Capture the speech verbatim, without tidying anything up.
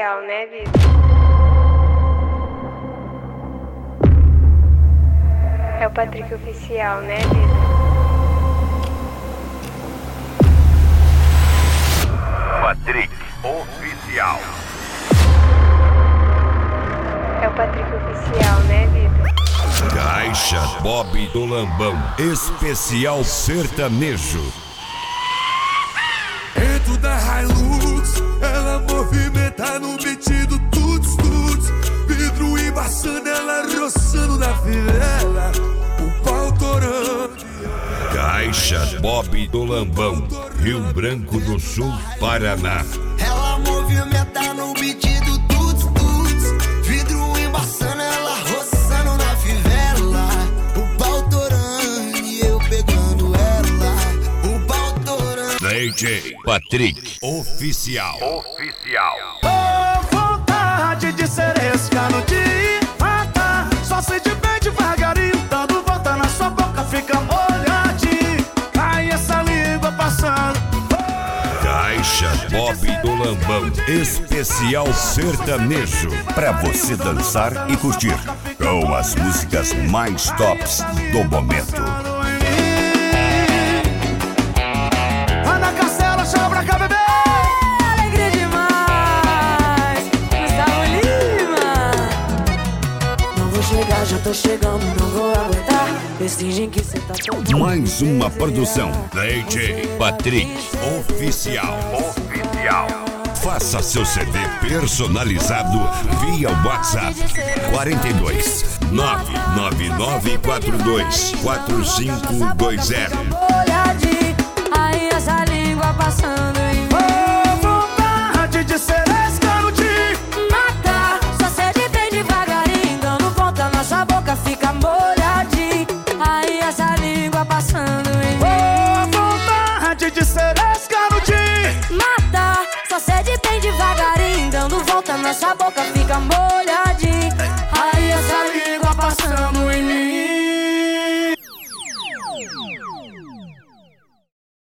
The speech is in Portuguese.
oficial, né, vida? É o Patrick oficial, né, vida? Patrick oficial. É o Patrick oficial, né, vida? Caixa Bob do Lambão, especial sertanejo. Dentro da Hilux, ela movimenta no beat do tuts tuts. Vidro embaçando, ela roçando na fivela. O pau torando. Caixa Bob do Lambão, Rio Branco do Sul, Paraná. Ela movimenta no beat do tuts tuts. Vidro embaçando, ela roçando na fivela. O pau torando e eu pegando ela. O pau torando. D J Patrick oficial. Oficial. Oh, vontade de ser escano de mata. Só sente bem devagarinho, dando volta na sua boca, fica molhadinho. Cai essa língua passando. Caixa Bob do Lambão, especial sertanejo, pra você dançar e curtir, com as músicas mais tops do momento. Ana Castela, chama pra cá, bebê. Alegria demais, Gustavo Lima. Não vou chegar, já tô chegando, não vou aguentar. Fingem que cê tá todo. Mais uma produção D J Patrick oficial. Oficial. Faça seu C D personalizado via WhatsApp quarenta e dois, nove nove nove quatro dois, quatro cinco dois zero. Olhadinho, aí essa língua passando em mim. Oh, vontade de ser escano de Mata, só sede bem devagarinho, dando volta na sua boca, fica molhadinho. Aí essa língua passando em mim. Oh, vontade de ser escano de Mata, só sede bem devagarinho, dando volta na sua boca, fica